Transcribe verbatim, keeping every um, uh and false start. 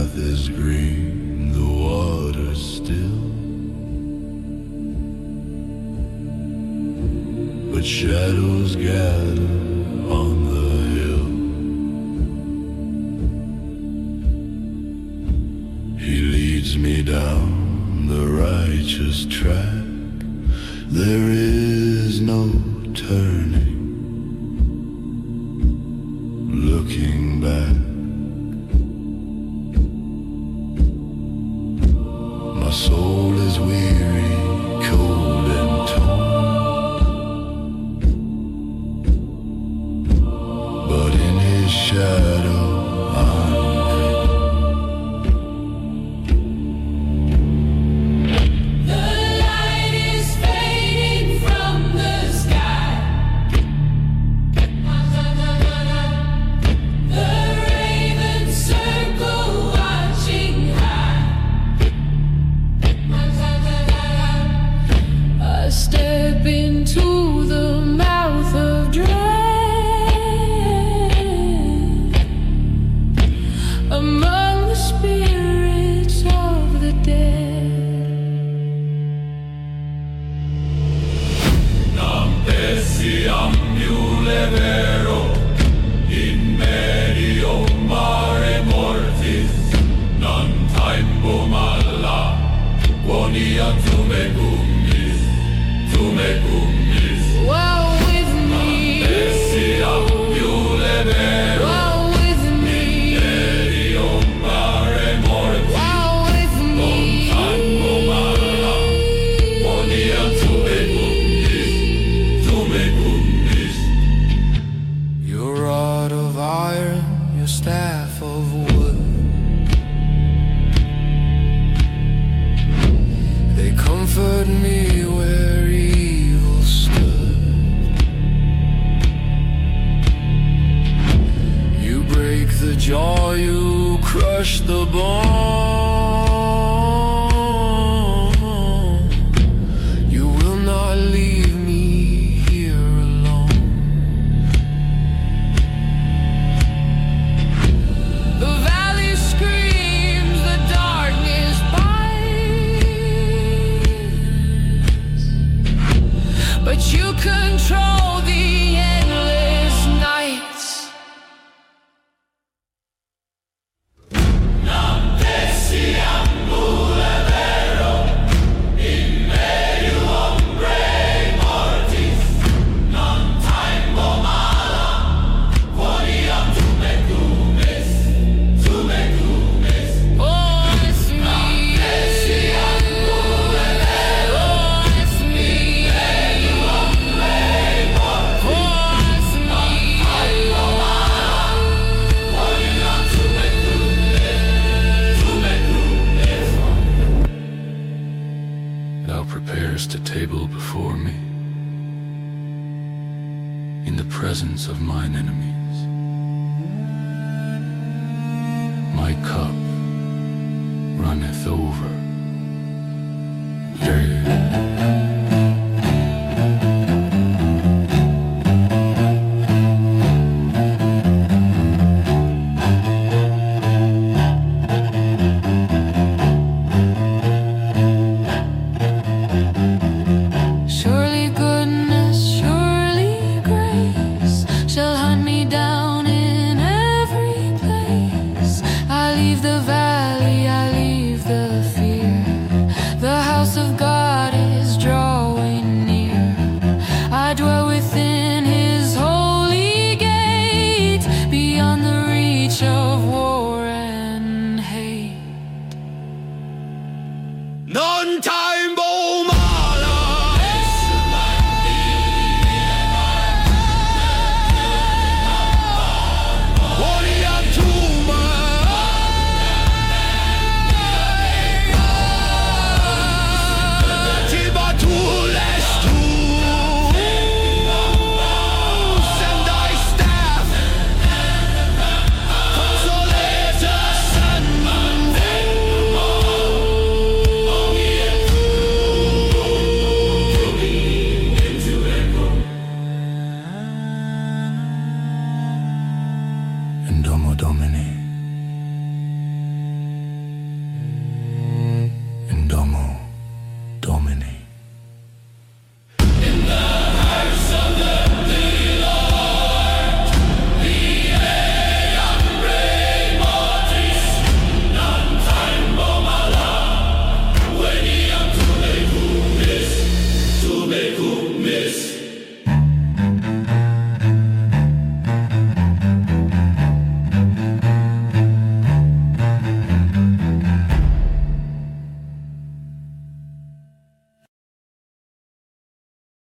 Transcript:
path is green, the water's still, but shadows gather on the hill. He leads me down the righteous track, there is no turning, looking back. My soul is weary, cold and torn, but in his shadow I'm step into the mouth of dread, among the spirits of the dead. Nam desiam iule vero in medio mare mortis, non taimbo malla quoniam tumegum Wow, with me. Wow, with me. Wow, with me. your rod of iron, your staff of wood, they comfort me where evil stood. You break the jaw, you crush the bone. You will not leave me here alone. The valley screams, the darkness bites, but you control the endless nights. Thou preparest a table before me in the presence of mine enemies. My cup runneth over. Yea. Surely goodness, surely grace shall hunt me down in every place. I leave the valley, I leave the fear. The house of God is drawing near. I dwell within his holy gate, beyond the reach of war and hate. Non taimbo In Domo Domini.